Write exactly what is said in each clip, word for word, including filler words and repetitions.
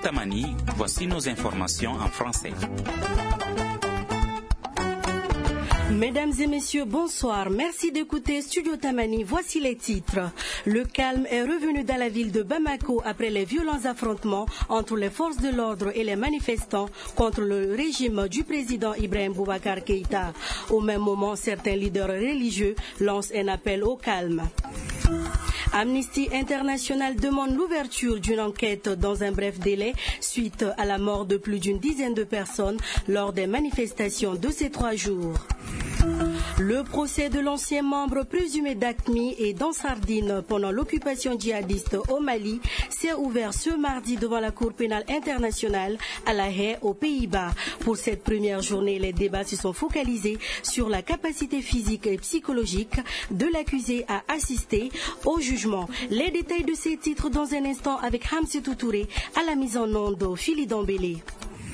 Tamani, voici nos informations en français. Mesdames et messieurs, bonsoir. Merci d'écouter Studio Tamani. Voici les titres. Le calme est revenu dans la ville de Bamako après les violents affrontements entre les forces de l'ordre et les manifestants contre le régime du président Ibrahim Boubacar Keïta. Au même moment, certains leaders religieux lancent un appel au calme. Amnesty International demande l'ouverture d'une enquête dans un bref délai suite à la mort de plus d'une dizaine de personnes lors des manifestations de ces trois jours. Le procès de l'ancien membre présumé d'A Q M I et d'Ansardine pendant l'occupation djihadiste au Mali s'est ouvert ce mardi devant la Cour pénale internationale à La Haye, aux Pays-Bas. Pour cette première journée, les débats se sont focalisés sur la capacité physique et psychologique de l'accusé à assister au jugement. Les détails de ces titres dans un instant avec Hamsetou Touré à la mise en onde Phili Dambélé.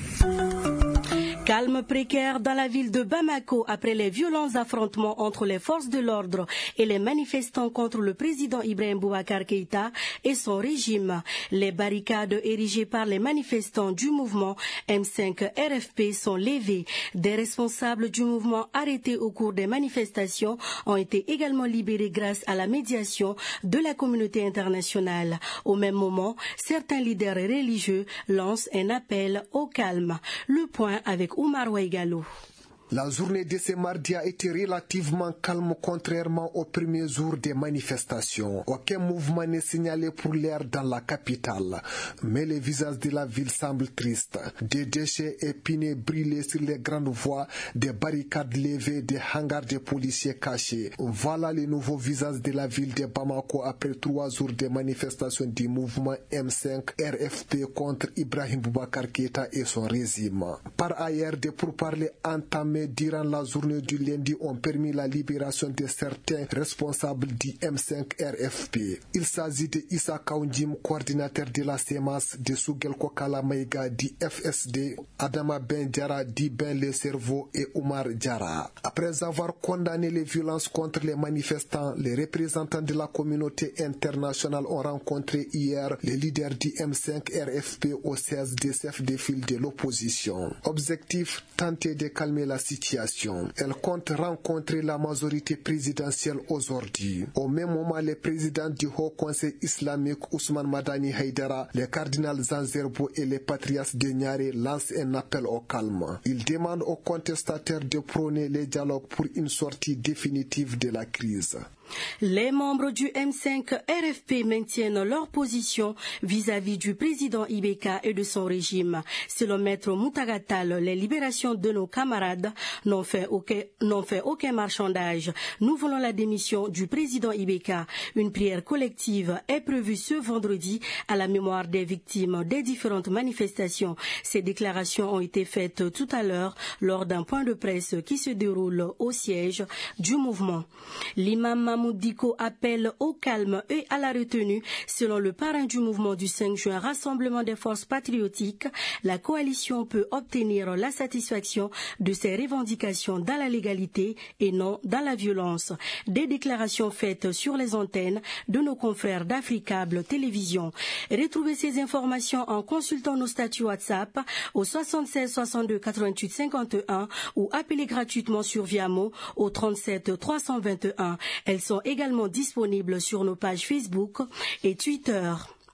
Calme précaire dans la ville de Bamako après les violents affrontements entre les forces de l'ordre et les manifestants contre le président Ibrahim Boubacar Keïta et son régime. Les barricades érigées par les manifestants du mouvement M cinq R F P sont levées. Des responsables du mouvement arrêtés au cours des manifestations ont été également libérés grâce à la médiation de la communauté internationale. Au même moment, certains leaders religieux lancent un appel au calme. Le point avec Oumar Ouaïgalou. La journée de ce mardi a été relativement calme contrairement au premier jour des manifestations. Aucun mouvement n'est signalé pour l'heure dans la capitale. Mais les visages de la ville semblent tristes. Des déchets épineux brûlés sur les grandes voies, des barricades levées, des hangars de policiers cachés. Voilà les nouveaux visages de la ville de Bamako après trois jours de manifestations du mouvement M cinq R F P contre Ibrahim Boubacar Keïta et son régime. Par ailleurs, des pourparlers entamés durant la journée du lundi ont permis la libération de certains responsables du M cinq R F P. Il s'agit de Issa Kaoundim, coordinateur de la C E M A S, de Sougel Kokala Maïga du F S D, Adama Ben Diara du Ben Le Cerveau et Oumar Diara. Après avoir condamné les violences contre les manifestants, les représentants de la communauté internationale ont rencontré hier les leaders du M cinq R F P au siège des chefs de file de l'opposition. Objectif, tenter de calmer la situation. Elle compte rencontrer la majorité présidentielle aujourd'hui. Au même moment, le président du Haut Conseil islamique Ousmane Madani Haïdara, le cardinal Zanzerbo et les patriarches de Niaré lancent un appel au calme. Ils demandent aux contestataires de prôner les dialogues pour une sortie définitive de la crise. Les membres du M cinq R F P maintiennent leur position vis-à-vis du président Ibeka et de son régime. Selon Maître Moutagatal, les libérations de nos camarades n'ont fait aucun, n'ont fait aucun marchandage. Nous voulons la démission du président Ibeka. Une prière collective est prévue ce vendredi à la mémoire des victimes des différentes manifestations. Ces déclarations ont été faites tout à l'heure lors d'un point de presse qui se déroule au siège du mouvement. L'imam Moudiko appelle au calme et à la retenue. Selon le parrain du mouvement du cinq juin, Rassemblement des forces patriotiques, la coalition peut obtenir la satisfaction de ses revendications dans la légalité et non dans la violence. Des déclarations faites sur les antennes de nos confrères d'Africable Télévision. Retrouvez ces informations en consultant nos statuts WhatsApp au soixante-seize soixante-deux quatre-vingt-huit cinquante et un ou appelez gratuitement sur Viamo au trente-sept trois cent vingt et un. Elles sont également disponibles sur nos pages Facebook et Twitter.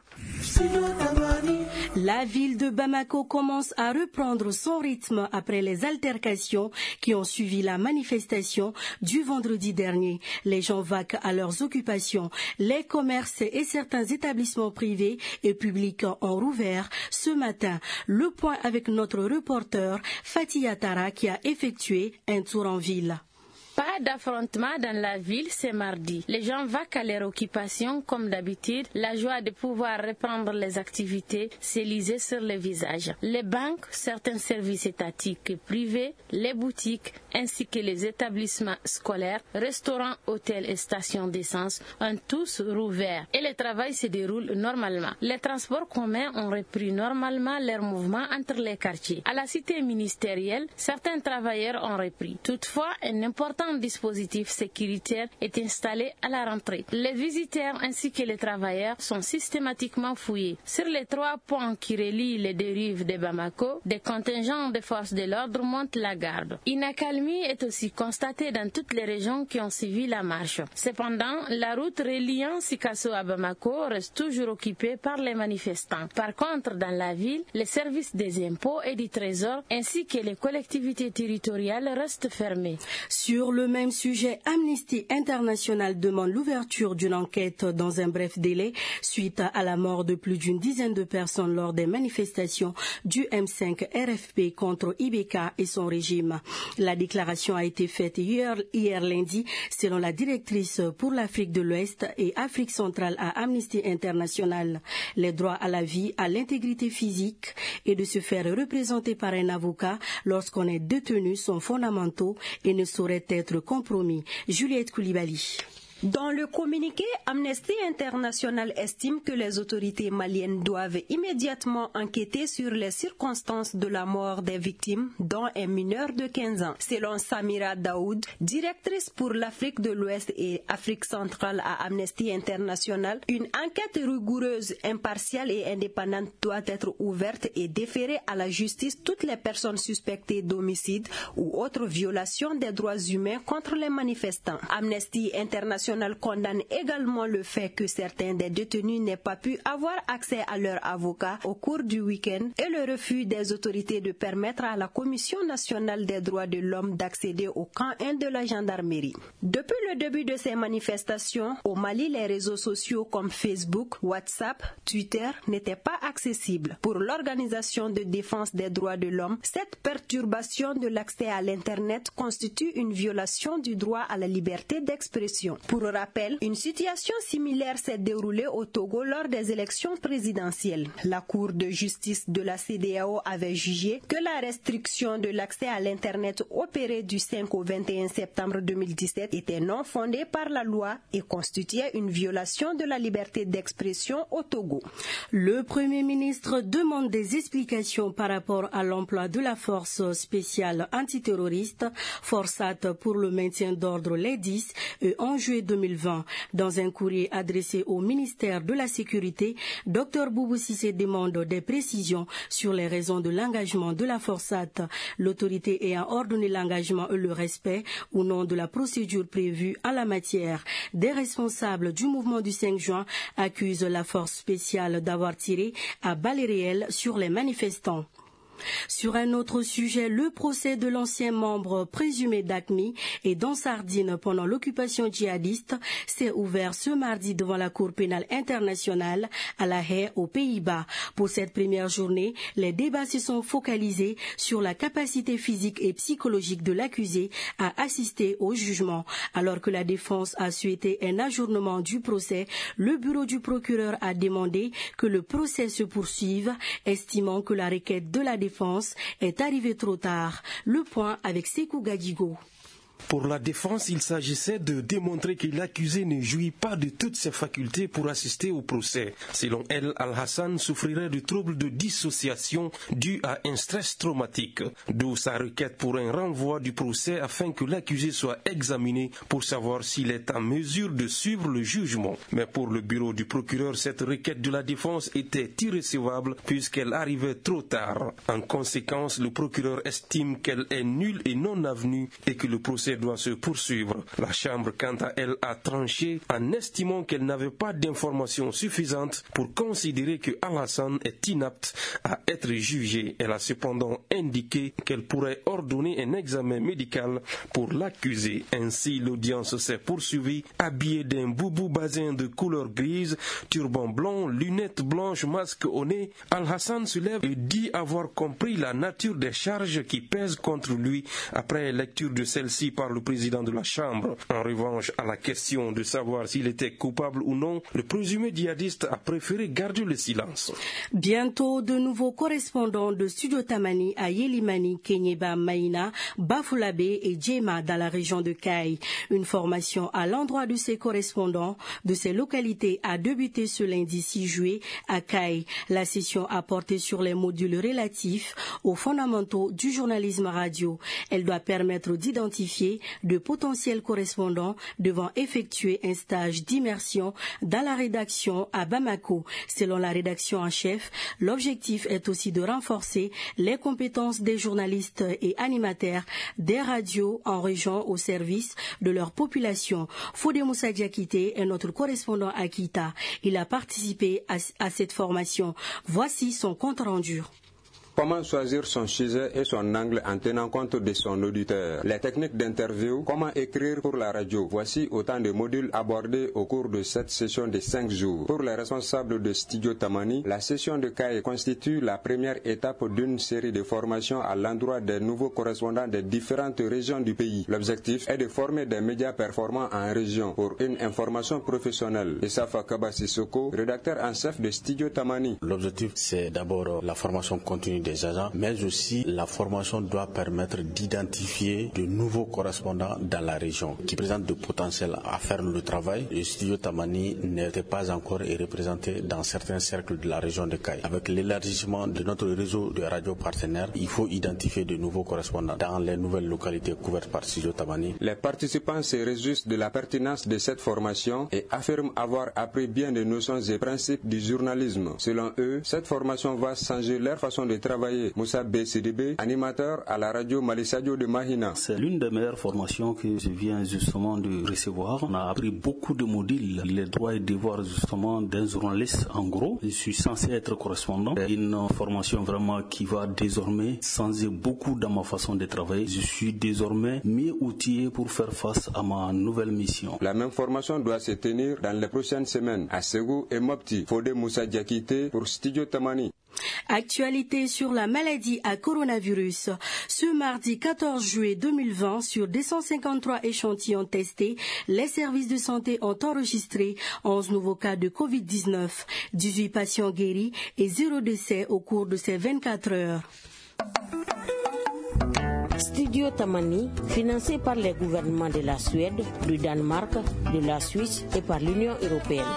La ville de Bamako commence à reprendre son rythme après les altercations qui ont suivi la manifestation du vendredi dernier. Les gens vaquent à leurs occupations. Les commerces et certains établissements privés et publics ont rouvert ce matin. Le point avec notre reporter Fatih Atara qui a effectué un tour en ville. Pas d'affrontement dans la ville ce mardi. Les gens vaquent à leur occupation comme d'habitude. La joie de pouvoir reprendre les activités s'est lisée sur les visages. Les banques, certains services étatiques et privés, les boutiques ainsi que les établissements scolaires, restaurants, hôtels et stations d'essence ont tous rouvert et le travail se déroule normalement. Les transports communs ont repris normalement leur mouvement entre les quartiers. À la cité ministérielle, certains travailleurs ont repris. Toutefois, un important dispositif sécuritaire est installé à la rentrée. Les visiteurs ainsi que les travailleurs sont systématiquement fouillés. Sur les trois ponts qui relient les deux rives de Bamako, des contingents de forces de l'ordre montent la garde. Une accalmie est aussi constatée dans toutes les régions qui ont suivi la marche. Cependant, la route reliant Sikasso à Bamako reste toujours occupée par les manifestants. Par contre, dans la ville, les services des impôts et du trésor ainsi que les collectivités territoriales restent fermés. Sur le même sujet, Amnesty International demande l'ouverture d'une enquête dans un bref délai suite à la mort de plus d'une dizaine de personnes lors des manifestations du M cinq R F P contre I B K et son régime. La déclaration a été faite hier, hier lundi selon la directrice pour l'Afrique de l'Ouest et Afrique centrale à Amnesty International. Les droits à la vie, à l'intégrité physique et de se faire représenter par un avocat lorsqu'on est détenu sont fondamentaux et ne sauraient être compromis. Juliette Koulibaly. Dans le communiqué, Amnesty International estime que les autorités maliennes doivent immédiatement enquêter sur les circonstances de la mort des victimes, dont un mineur de quinze ans. Selon Samira Daoud, directrice pour l'Afrique de l'Ouest et Afrique centrale à Amnesty International, une enquête rigoureuse, impartiale et indépendante doit être ouverte et déférer à la justice toutes les personnes suspectées d'homicide ou autres violations des droits humains contre les manifestants. Amnesty International condamne également le fait que certains des détenus n'aient pas pu avoir accès à leur avocat au cours du week-end et le refus des autorités de permettre à la Commission nationale des droits de l'homme d'accéder au camp un de la gendarmerie. Depuis le début de ces manifestations, au Mali, les réseaux sociaux comme Facebook, WhatsApp, Twitter n'étaient pas accessibles. Pour l'Organisation de défense des droits de l'homme, cette perturbation de l'accès à l'Internet constitue une violation du droit à la liberté d'expression. Pour rappel, une situation similaire s'est déroulée au Togo lors des élections présidentielles. La Cour de justice de la C E D E A O avait jugé que la restriction de l'accès à l'Internet opérée du cinq au vingt et un septembre deux mille dix-sept était non fondée par la loi et constituait une violation de la liberté d'expression au Togo. Le Premier ministre demande des explications par rapport à l'emploi de la force spéciale antiterroriste Forsat pour le maintien d'ordre les dix et en juillet deux mille vingt. Dans un courrier adressé au ministère de la Sécurité, Dr Boubou Cissé demande des précisions sur les raisons de l'engagement de la Forsat. L'autorité ayant ordonné l'engagement et le respect ou non de la procédure prévue en la matière. Des responsables du mouvement du cinq juin accusent la force spéciale d'avoir tiré à balles réelles sur les manifestants. Sur un autre sujet, le procès de l'ancien membre présumé d'A Q M I et d'Ansardine pendant l'occupation djihadiste s'est ouvert ce mardi devant la Cour pénale internationale à La Haye, aux Pays-Bas. Pour cette première journée, les débats se sont focalisés sur la capacité physique et psychologique de l'accusé à assister au jugement. Alors que la défense a souhaité un ajournement du procès, le bureau du procureur a demandé que le procès se poursuive, estimant que la requête de la défense est arrivée trop tard. Le point avec Sekou Gadigo. Pour la défense, il s'agissait de démontrer que l'accusé ne jouit pas de toutes ses facultés pour assister au procès. Selon elle, Al-Hassan souffrirait de troubles de dissociation dus à un stress traumatique, d'où sa requête pour un renvoi du procès afin que l'accusé soit examiné pour savoir s'il est en mesure de suivre le jugement. Mais pour le bureau du procureur, cette requête de la défense était irrecevable puisqu'elle arrivait trop tard. En conséquence, le procureur estime qu'elle est nulle et non avenue et que le procès doit se poursuivre. La Chambre, quant à elle, a tranché en estimant qu'elle n'avait pas d'informations suffisantes pour considérer que Al-Hassan est inapte à être jugé. Elle a cependant indiqué qu'elle pourrait ordonner un examen médical pour l'accusé. Ainsi, l'audience s'est poursuivie habillée d'un boubou basin de couleur grise, turban blanc, lunettes blanches, masque au nez. Al-Hassan se lève et dit avoir compris la nature des charges qui pèsent contre lui après lecture de celle-ci par le président de la Chambre. En revanche, à la question de savoir s'il était coupable ou non, le présumé djihadiste a préféré garder le silence. Bientôt, de nouveaux correspondants de Studio Tamani à Yelimani, Kenyeba, Maïna, Bafulabé et Djema dans la région de Kaï. Une formation à l'endroit de ces correspondants de ces localités a débuté ce lundi six juillet à Kaï. La session a porté sur les modules relatifs aux fondamentaux du journalisme radio. Elle doit permettre d'identifier identifié de potentiels correspondants devant effectuer un stage d'immersion dans la rédaction à Bamako. Selon la rédaction en chef, l'objectif est aussi de renforcer les compétences des journalistes et animateurs des radios en région au service de leur population. Fodé Moussa Diakité est notre correspondant à Kita. Il a participé à, à cette formation. Voici son compte rendu. Comment choisir son sujet et son angle en tenant compte de son auditeur? Les techniques d'interview, comment écrire pour la radio? Voici autant de modules abordés au cours de cette session de cinq jours. Pour les responsables de Studio Tamani, la session de C A E constitue la première étape d'une série de formations à l'endroit des nouveaux correspondants des différentes régions du pays. L'objectif est de former des médias performants en région pour une information professionnelle. Issafa Kabasisoko, rédacteur en chef de Studio Tamani. L'objectif, c'est d'abord la formation continue des agents, mais aussi la formation doit permettre d'identifier de nouveaux correspondants dans la région qui présentent de potentiel à faire le travail. Le studio Tamani n'était pas encore représenté dans certains cercles de la région de Caille. Avec l'élargissement de notre réseau de radios partenaires, il faut identifier de nouveaux correspondants dans les nouvelles localités couvertes par Studio Tamani. Les participants se réjouissent de la pertinence de cette formation et affirment avoir appris bien des notions et principes du journalisme. Selon eux, cette formation va changer leur façon de travailler. Moussa B C D B, animateur à la radio Malisadio de Mahina. C'est l'une des meilleures formations que je viens justement de recevoir. On a appris beaucoup de modules, les droits et devoirs justement d'un journaliste en gros. Je suis censé être correspondant. C'est une formation vraiment qui va désormais changer beaucoup dans ma façon de travailler. Je suis désormais mieux outillé pour faire face à ma nouvelle mission. La même formation doit se tenir dans les prochaines semaines à Ségou et Mopti. Fodé Moussa Diakité pour Studio Tamani. Actualité sur la maladie à coronavirus. Ce mardi quatorze juillet deux mille vingt, sur deux cent cinquante-trois échantillons testés, les services de santé ont enregistré onze nouveaux cas de covid dix-neuf, dix-huit patients guéris et zéro décès au cours de ces vingt-quatre heures. Studio Tamani, financé par les gouvernements de la Suède, du Danemark, de la Suisse et par l'Union européenne.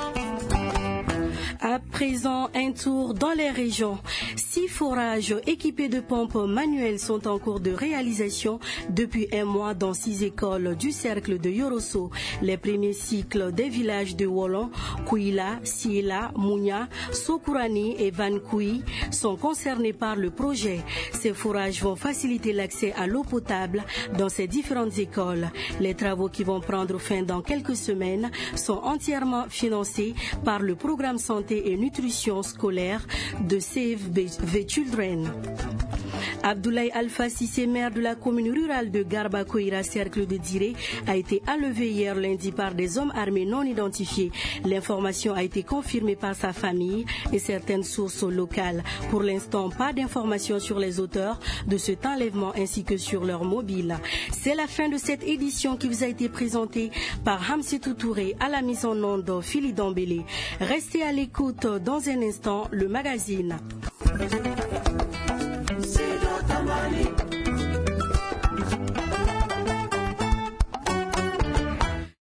À présent, un tour dans les régions. Six forages équipés de pompes manuelles sont en cours de réalisation depuis un mois dans six écoles du cercle de Yorosso. Les premiers cycles des villages de Wolon, Kouila, Siela, Mounia, Sokourani et Vankoui sont concernés par le projet. Ces forages vont faciliter l'accès à l'eau potable dans ces différentes écoles. Les travaux qui vont prendre fin dans quelques semaines sont entièrement financés par le programme santé et nutrition scolaire de Save the Children. Abdoulaye Alpha Sissé, maire de la commune rurale de Garba-Koira, cercle de Diré, a été enlevé hier lundi par des hommes armés non identifiés. L'information a été confirmée par sa famille et certaines sources locales. Pour l'instant, pas d'informations sur les auteurs de cet enlèvement ainsi que sur leur mobile. C'est la fin de cette édition qui vous a été présentée par Hamsetou Touré à la mise en onde Phili Dambélé. Restez à l'écoute dans un instant, le magazine.